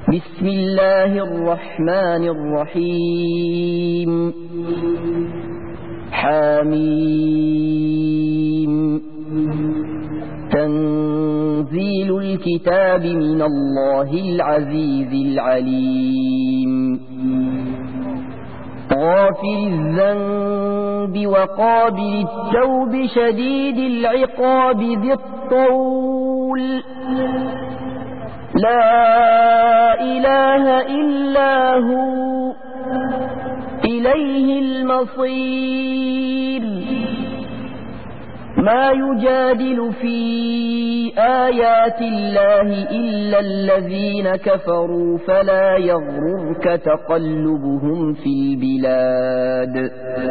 بسم الله الرحمن الرحيم حميم تنزيل الكتاب من الله العزيز العليم غافر الذنب وقابل التوب شديد العقاب ذي الطول لا إله إلا هو إليه المصير ما يجادل في آيات الله إلا الذين كفروا فلا يغررك تقلبهم في البلاد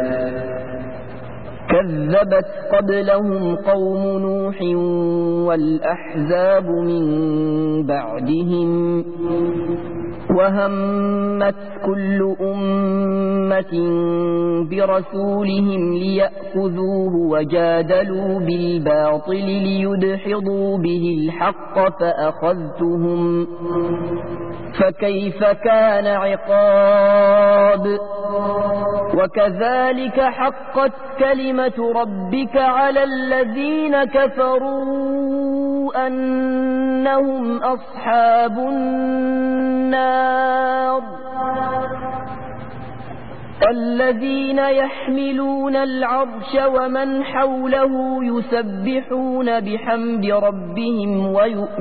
كذبت قبلهم قوم نوح والأحزاب من بعدهم وهمت كل أمة برسولهم ليأخذوه وجادلوا بالباطل ليدحضوا به الحق فأخذتهم فكيف كان عقاب وكذلك حقت كلمة ربك على الذين كفروا أنهم أصحاب النار الذين يحملون العرش ومن حوله يسبحون بحمد ربهم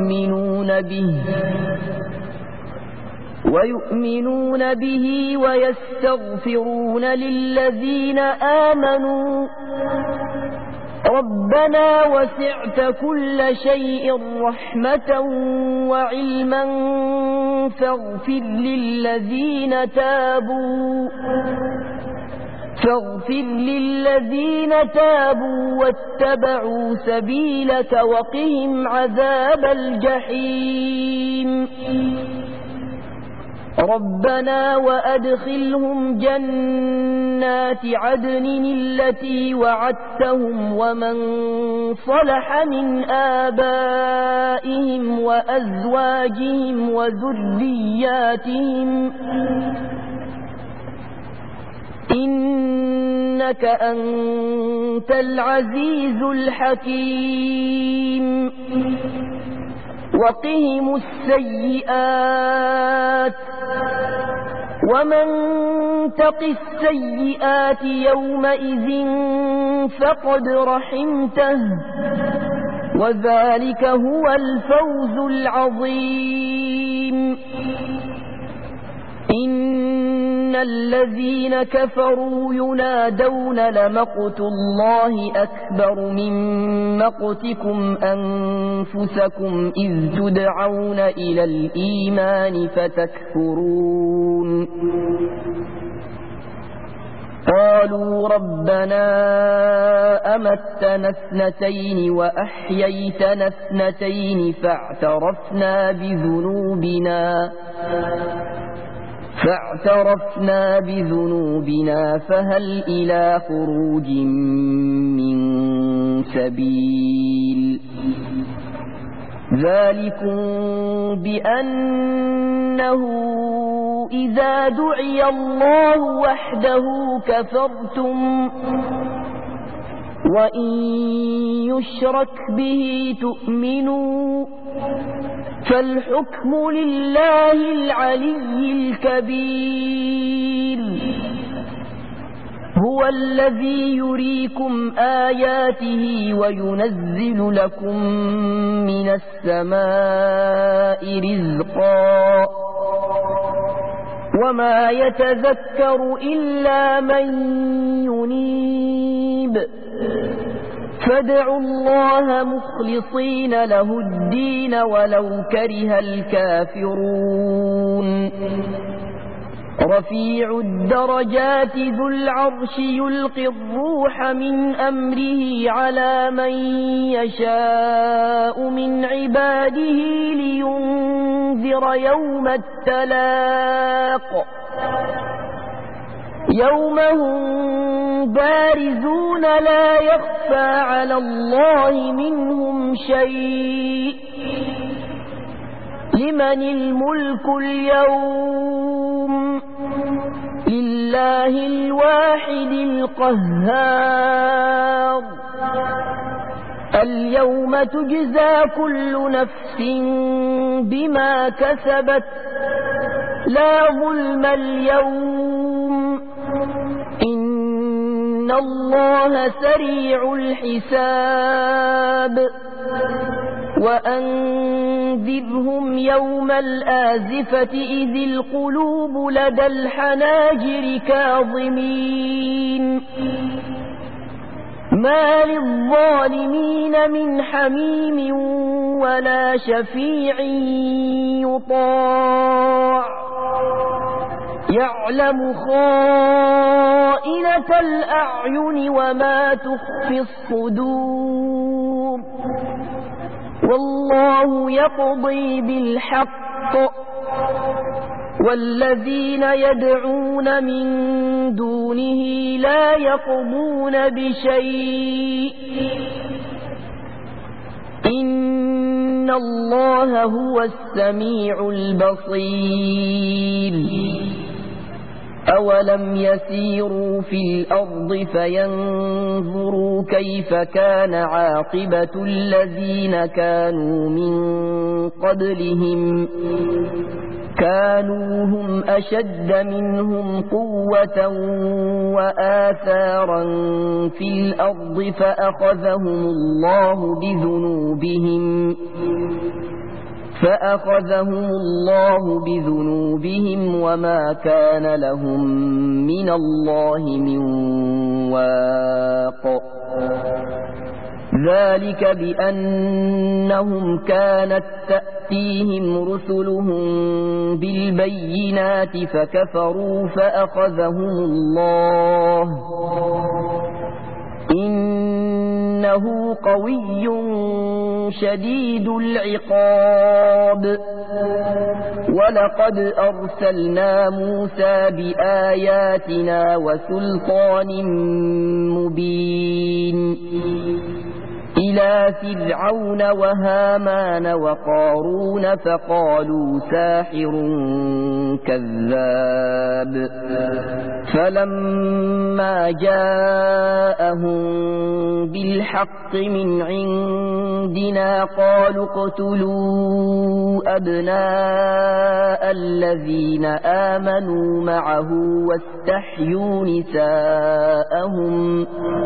ويؤمنون به ويستغفرون للذين آمنوا ربنا وسعت كل شيء رحمة وعلما فاغفر للذين تابوا واتبعوا سبيلك وقهم عذاب الجحيم ربنا وأدخلهم جنات عدن التي وعدتهم ومن صلح من آبائهم وأزواجهم وذرياتهم إنك أنت العزيز الحكيم وقهم السيئات ومن تق السيئات يومئذ فقد رحمته وذلك هو الفوز العظيم إن الذين كفروا ينادون لمقت الله أكبر من مقتكم أنفسكم إذ تدعون إلى الإيمان فتكفرون قالوا ربنا أمتنا اثنتين وأحييتنا اثنتين فاعترفنا بذنوبنا فهل إلى خروج من سبيل ذلكم بأنه إذا دعي الله وحده كفرتم وإن يشرك به تؤمنوا فالحكم لله العلي الكبير هو الذي يريكم آياته وينزل لكم من السماء رزقا وما يتذكر إلا من ينيب فادعوا الله مخلصين له الدين ولو كره الكافرون رفيع الدرجات ذو العرش يلقي الروح من أمره على من يشاء من عباده لينذر يوم التلاق يوم هم بارزون لا يخفى على الله منهم شيء لمن الملك اليوم لله الواحد القهار اليوم تجزى كل نفس بما كسبت لا ظلم اليوم إن الله سريع الحساب وأنذرهم يوم الآزفة إذ القلوب لدى الحناجر كاظمين ما للظالمين من حميم ولا شفيع يطاع يعلم خائنة الأعين وما تخفي الصدور والله يقضي بالحق والذين يدعون من دونه لا يقضون بشيء إن الله هو السميع البصير أولم يسيروا في الأرض فينظروا كيف كان عاقبة الذين كانوا من قبلهم كانوا هم أشد منهم قوة وآثارا في الأرض فأخذهم الله بذنوبهم وما كان لهم من الله من واق ذلك بأنهم كانت تأتيهم رسلهم بالبينات فكفروا فأخذهم الله إنه قوي شديد العقاب ولقد أرسلنا موسى بآياتنا وسلطان مبين إلى فرعون وهامان وقارون فقالوا ساحر كذاب فلما جاءهم بالحق من عندنا قالوا اقتلوا أبناء الذين آمنوا معه واستحيوا نساءهم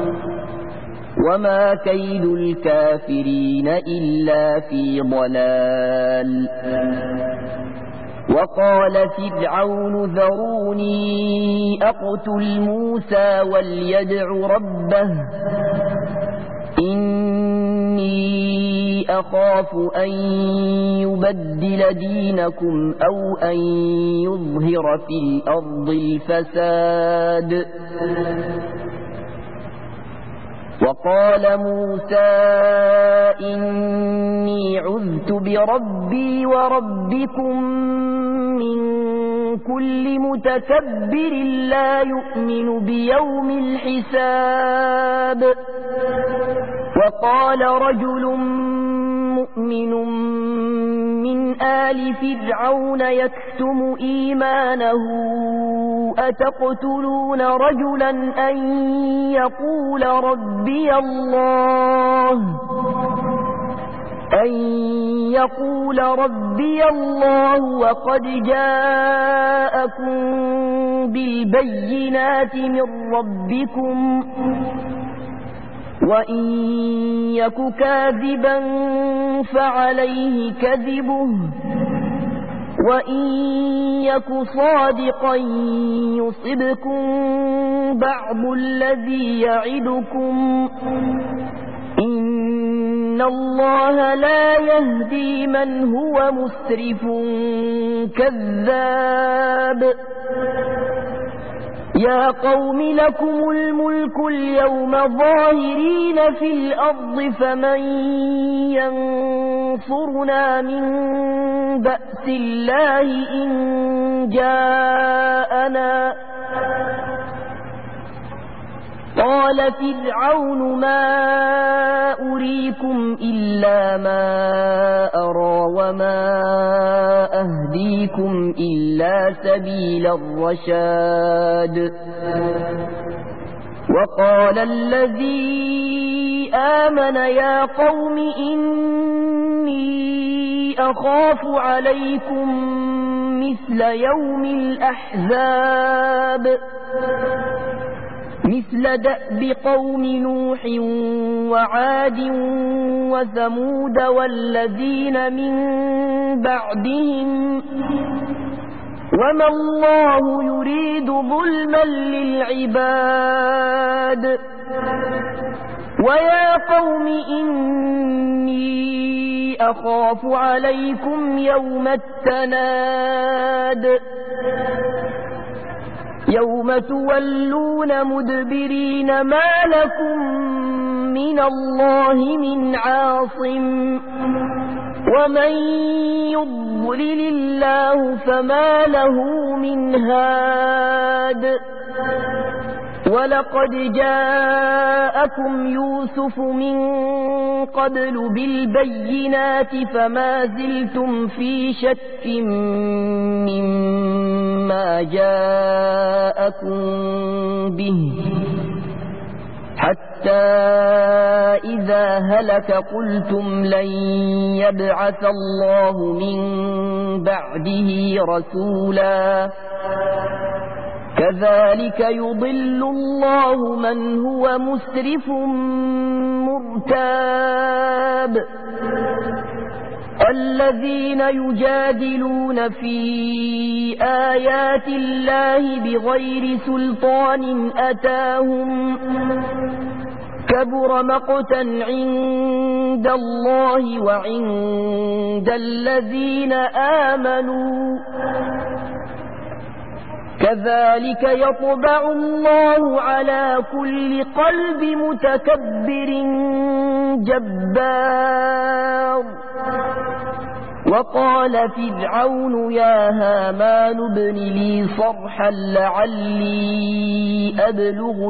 وما كيد الكافرين إلا في ضلال وقال فرعون ذروني أقتل موسى وليدع ربه إني أخاف أن يبدل دينكم أو أن يظهر في الأرض الفساد وقال موسى إني عذت بربي وربكم من كل متكبر لا يؤمن بيوم الحساب وقال رجل مؤمن من آل فرعون يكتم إيمانه أتقتلون رجلا أن يقول ربي الله وقد جاءكم بالبينات من ربكم وإن يك كاذبا فعليه كذبه وإن يك صادقا يصبكم بعض الذي يعدكم إن الله لا يهدي من هو مسرف كذاب يا قوم لكم الملك اليوم ظاهرين في الأرض فمن ينصرنا من بأس الله إن جاءنا قال فرعون ما أريكم إلا ما أرى وما أهديكم إلا سبيل الرشاد وقال الذي آمن يا قوم إني أخاف عليكم مثل يوم الأحزاب مثل دأب قوم نوح وعاد وثمود والذين من بعدهم وما الله يريد ظلما للعباد ويا قوم إني أخاف عليكم يوم التناد يوم تولون مدبرين ما لكم من الله من عاصم ومن يضلل الله فما له من هاد ولقد جاءكم يوسف من قبل بالبينات فما زلتم في شك مما جاءكم به حتى إذا هلك قلتم لن يبعث الله من بعده رسولا كذلك يضل الله من هو مسرف مرتاب الذين يجادلون في آيات الله بغير سلطان أتاهم كبر مقتا عند الله وعند الذين آمنوا كذلك يطبع الله على كل قلب متكبر جبار وقال فرعون يا هامان ابن لي صرحا لعلي أبلغ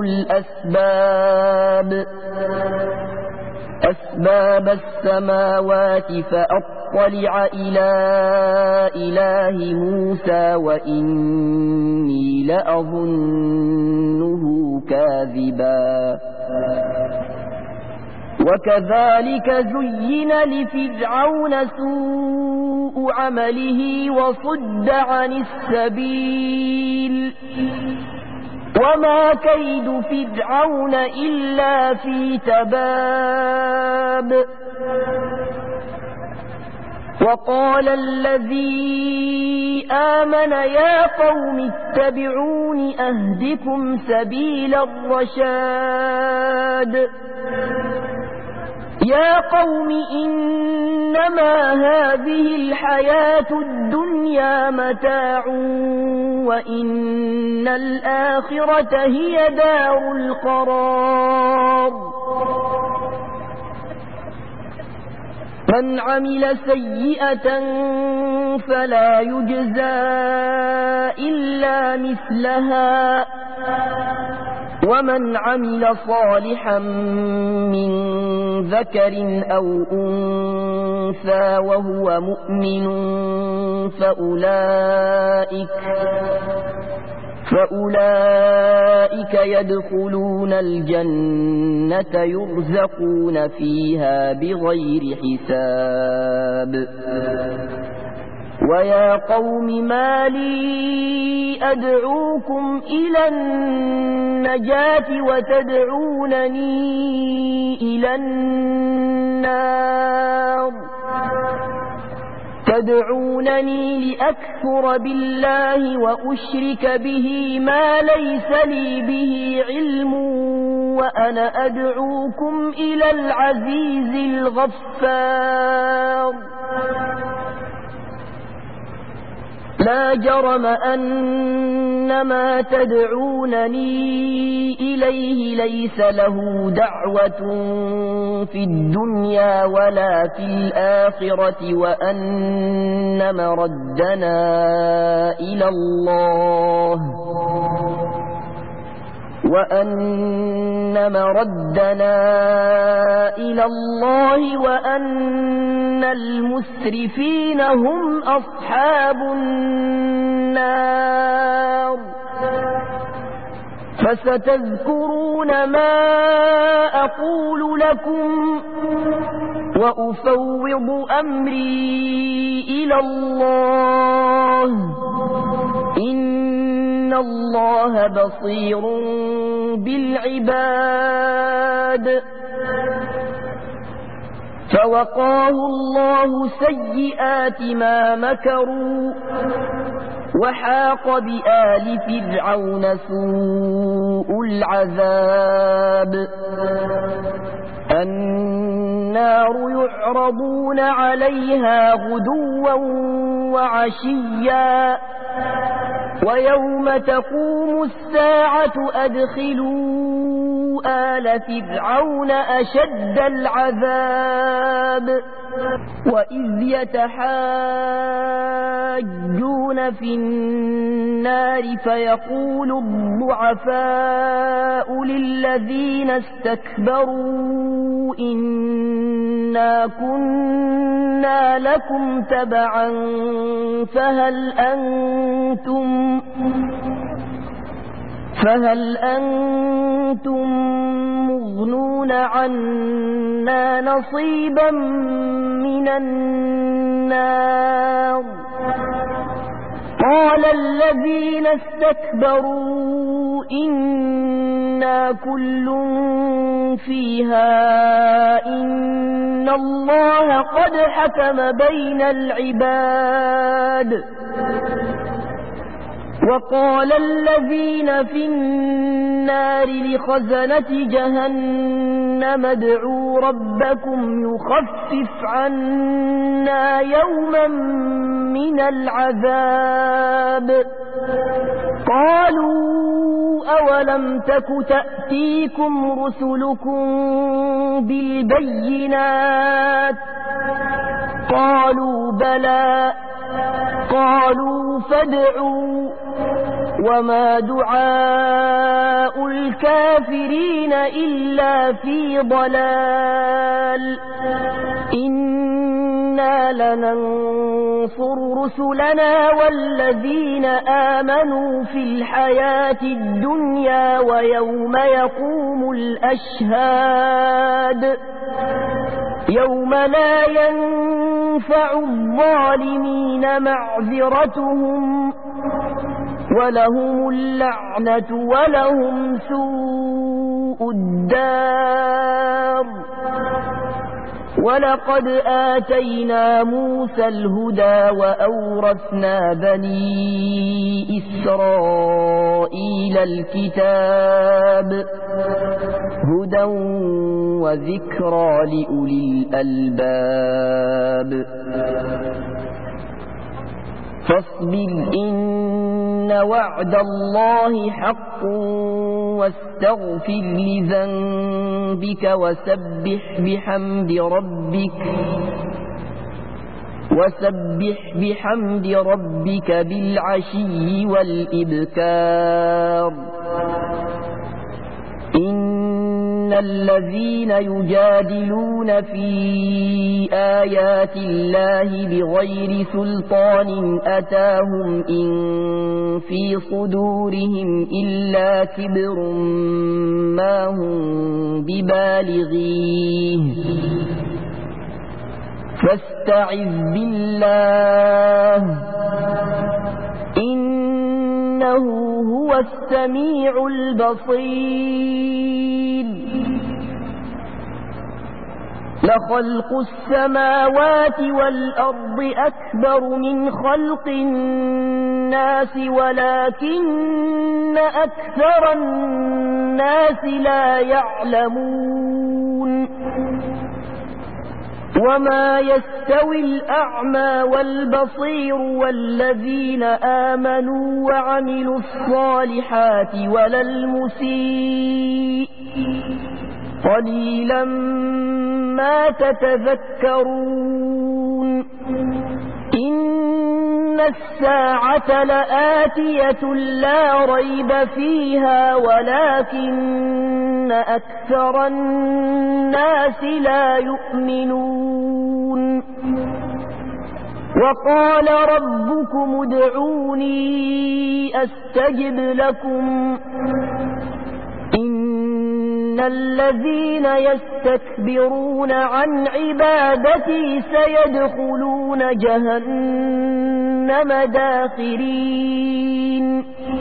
أسباب السماوات فأطلع إلى إله موسى وإني لأظنه كاذبا وكذلك زين لفرعون سوء عمله وصد عن السبيل وما كيد فرعون إلا في تباب وقال الذي آمن يا قوم اتبعون أهدكم سبيل الرشاد يا قوم إنما هذه الحياة الدنيا متاع وإن الآخرة هي دار القرار من عمل سيئة فلا يجزى إلا مثلها ومن عمل صالحا من ذكر أو أنثى وهو مؤمن فأولئك يدخلون الجنة يرزقون فيها بغير حساب ويا قوم ما لي أدعوكم إلى النجاة وتدعونني إلى النار تدعونني لأكفر بالله وأشرك به ما ليس لي به علم وأنا أدعوكم إلى العزيز الغفار لا جرم أن ما تدعونني إليه ليس له دعوة في الدنيا ولا في الآخرة وأن مردنا إلى الله وأن مردنا إلى الله وأن المسرفين هم أصحاب النار فستذكرون ما أقول لكم وأفوض أمري إلى الله إن الله بصير بالعباد فوقاه الله سيئات ما مكروا وحاق بآل فرعون سوء العذاب النار يعرضون عليها غدوا وعشيا ويوم تقوم الساعة أدخلوا آل فرعون أشد العذاب وإذ يتحاجون في النار فيقول الضعفاء للذين استكبروا إنا كنا لكم تبعا فهل أنتم مغنون عنا نصيبا من النار قال الذين استكبروا إنا كل فيها إن الله قد حكم بين العباد وقال الذين في النار لخزنة جهنم ادعوا ربكم يخفف عنا يوما من العذاب قالوا أولم تك تأتيكم رسلكم بالبينات قالوا بلى قالوا فادعوا وما دعاء الكافرين إلا في ضلال إنا لننصر رسلنا والذين آمنوا في الحياة الدنيا ويوم يقوم الأشهاد يوم لا ينفع الظالمين معذرتهم ولهم اللعنة ولهم سوء الدار ولقد آتينا موسى الهدى وأورثنا بني إسرائيل الكتاب هدى وذكرى لأولي الألباب فاصبر إن وعد الله حق واستغفر لذنبك وسبح بحمد ربك بالعشي والإبكار إن الذين يجادلون في آيات الله بغير سلطان أتاهم إن في صدورهم إلا كبر ما هم ببالغيه فاستعذ بالله إنه هو السميع البصير لخلق السماوات والأرض أكبر من خلق الناس ولكن أكثر الناس لا يعلمون وما يستوي الأعمى والبصير والذين آمنوا وعملوا الصالحات ولا المسيء قليلا ما تتذكرون إن الساعة لآتية لا ريب فيها ولكن أكثر الناس لا يؤمنون وقال ربكم ادعوني أستجب لكم إن الذين يستكبرون عن عبادتي سيدخلون جهنم داخرين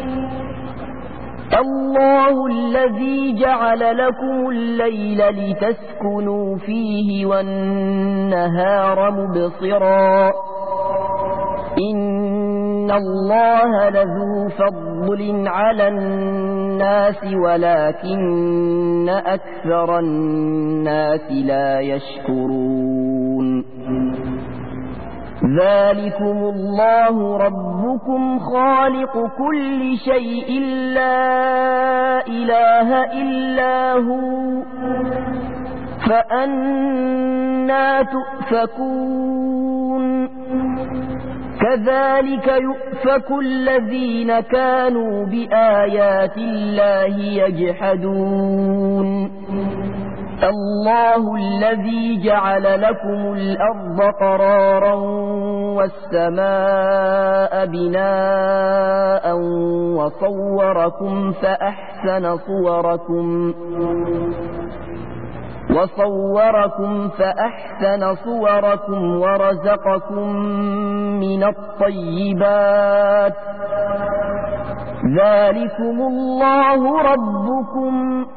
الله الذي جعل لكم الليل لتسكنوا فيه والنهار مبصرا إن الله لذو فضل على الناس ولكن أكثر الناس لا يشكرون ذلكم الله ربكم خالق كل شيء لا إله إلا هو فأنى تؤفكون كذلك يؤفك الذين كانوا بآيات الله يجحدون الله الذي جعل لكم الأرض قرارا والسماء بناء وصوركم فأحسن صوركم ورزقكم من الطيبات ذلكم الله ربكم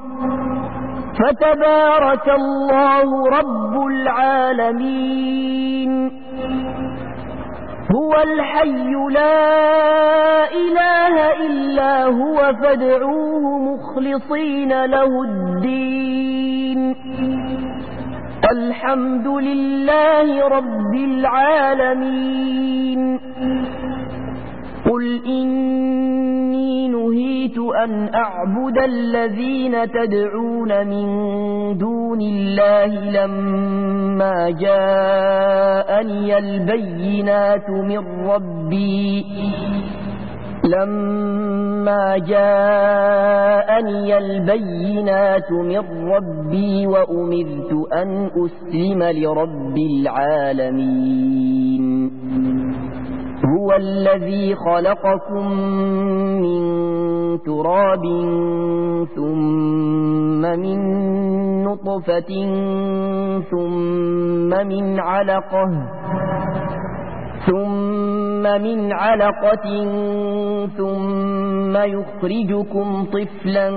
فتبارك الله رب العالمين هو الحي لا إله إلا هو فادعوه مخلصين له الدين الحمد لله رب العالمين قل إني نهيت أن أعبد الذين تدعون من دون الله لما جاءني البينات من ربي وأمرت أن أسلم لرب العالمين هو الذي خلقكم من تراب ثم من نطفة ثم من علقة ثم يخرجكم طفلا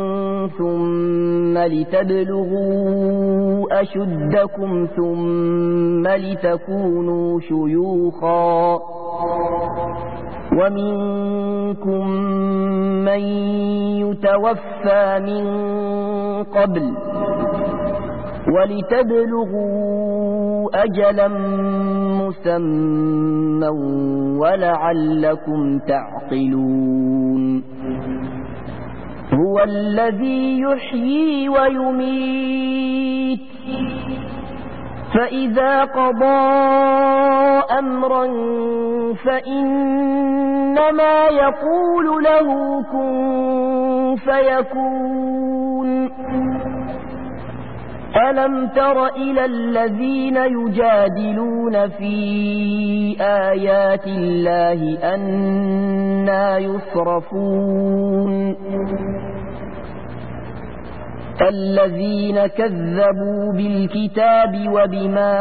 ثم لتبلغوا أشدكم ثم لتكونوا شيوخا ومنكم من يتوفى من قبل ولتبلغوا أجلا مسمى ولعلكم تعقلون هو الذي يحيي ويميت فإذا قضى أمرا فإنما يقول له كن فيكون ألم تر إلى الذين يجادلون في آيات الله أنى يصرفون الذين كذبوا بالكتاب وبما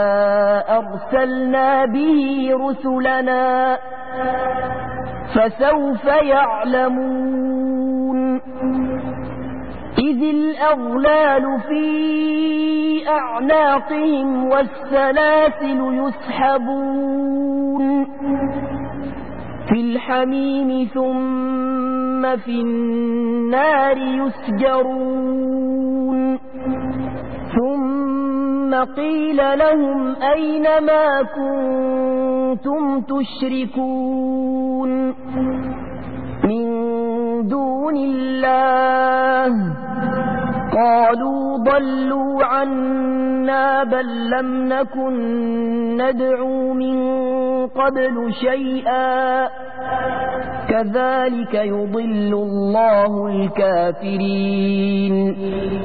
أرسلنا به رسلنا فسوف يعلمون إذ الأغلال في أعناقهم والسلاسل يسحبون في الحميم ثم في النار يسجرون ثم قيل لهم أين ما كنتم تشركون من دون الله قالوا ضلوا عنا بل لم نكن ندعو من قبل شيئا كذلك يضل الله الكافرين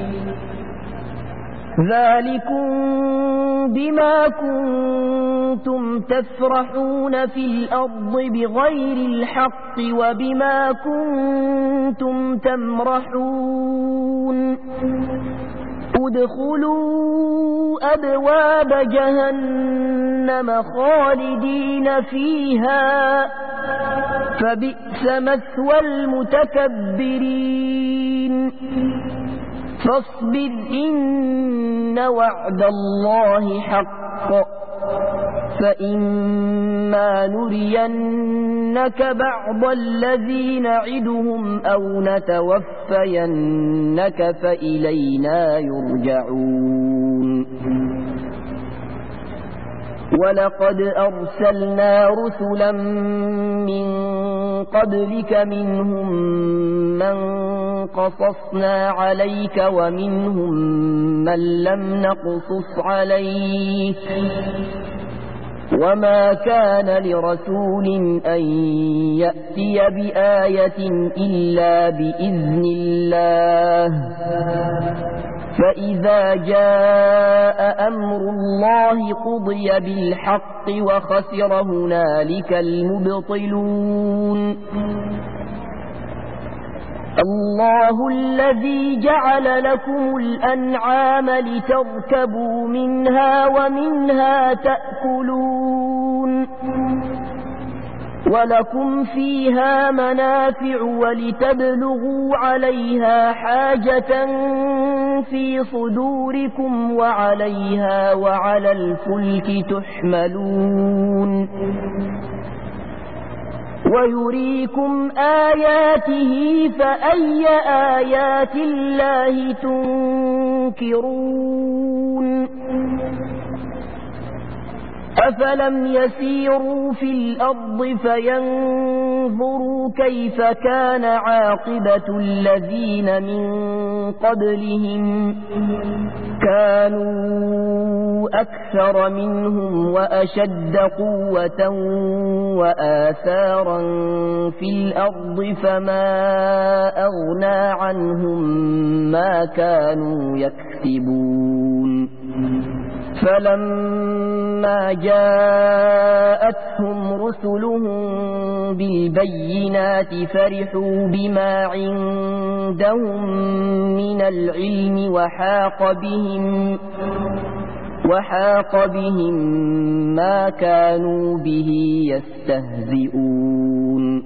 ذلكم بما كنتم تفرحون في الأرض بغير الحق وبما كنتم تمرحون ادخلوا أبواب جهنم خالدين فيها فبئس مثوى المتكبرين فاصبر إن وعد الله حق فإما نرينك بعض الذي نعدهم أو نتوفينك فإلينا يرجعون ولقد أرسلنا رسلا من قبلك منهم من قصصنا عليك ومنهم من لم نقصص عليك وما كان لرسول أن يأتي بآية إلا بإذن الله فإذا جاء أمر الله قضي بالحق وخسر هنالك المبطلون الله الذي جعل لكم الأنعام لتركبوا منها ومنها تأكلون ولكم فيها منافع ولتبلغوا عليها حاجة في صدوركم وعليها وعلى الفلك تحملون ويريكم آياته فأي آيات الله تنكرون أفلم يسيروا في الأرض فينظروا كيف كان عاقبة الذين من قبلهم كانوا أكثر منهم وأشد قوة وآثارا في الأرض فما أغنى عنهم ما كانوا يكسبون فلما جاءتهم رسلهم بالبينات فرحوا بما عندهم من العلم وحاق بهم ما كانوا به يستهزئون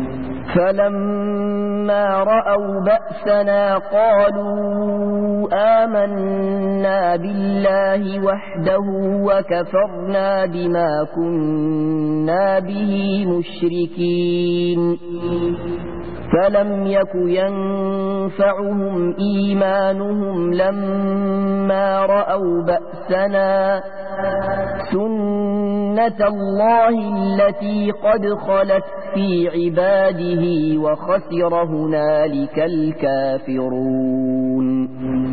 فلما رأوا بأسنا قالوا آمنا بالله وحده وكفرنا بما كنا به مشركين فلم يك ينفعهم إيمانهم لما رأوا بأسنا سنة الله التي قد خلت في عباده وخسر هنالك الكافرون